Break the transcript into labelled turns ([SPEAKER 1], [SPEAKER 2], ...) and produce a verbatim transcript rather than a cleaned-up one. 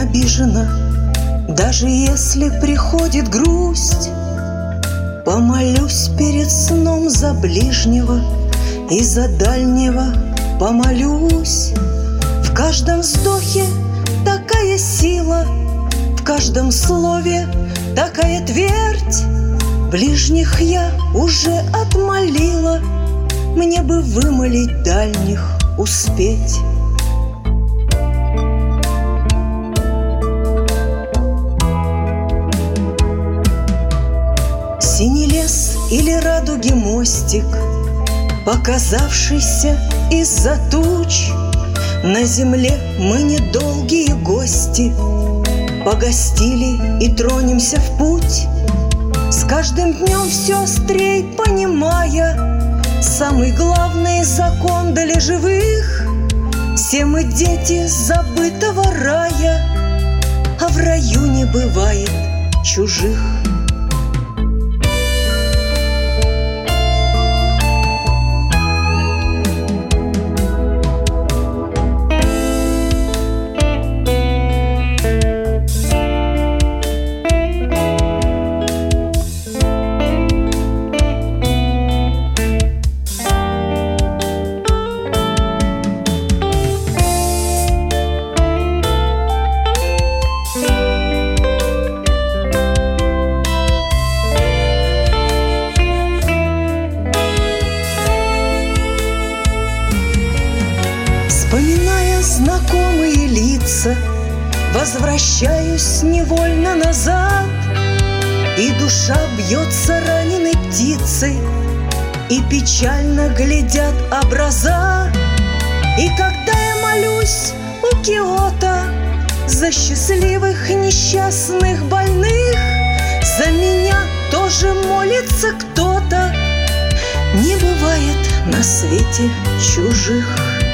[SPEAKER 1] обижена, даже если приходит грусть. Помолюсь перед сном за ближнего и за дальнего помолюсь. В каждом вздохе такая сила, в каждом слове такая твердь. Ближних я уже отмолила, мне бы вымолить дальних успеть. Синий лес или радуги мостик, показавшийся из-за туч. На земле мы недолгие гости, погостили и тронемся в путь. С каждым днем все острей понимая самый главный закон для живых: все мы дети забытого рая, а в раю не бывает чужих. Вспоминая знакомые лица, возвращаюсь невольно назад, и душа бьется раненой птицей, и печально глядят образа. И когда я молюсь у Киото за счастливых несчастных больных, за меня тоже молится кто-то. Не бывает на свете чужих.